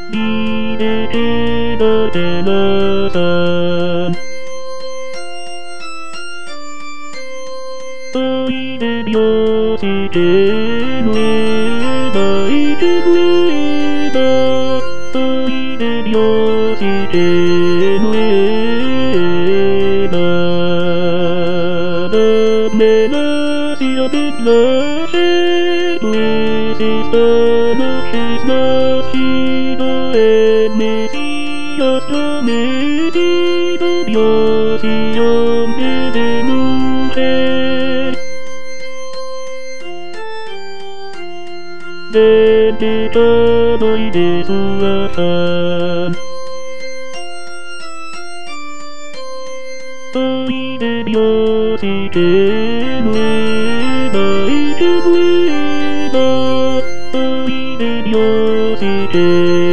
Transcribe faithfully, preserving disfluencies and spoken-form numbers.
見れてなてなさ愛で病してるえないてくれば愛で病してるえばダメな調べなせとえせさのしなしどえめしやすとめじと病しよめでむせでてたのいですわさ愛で病してるえないてくれば愛で病して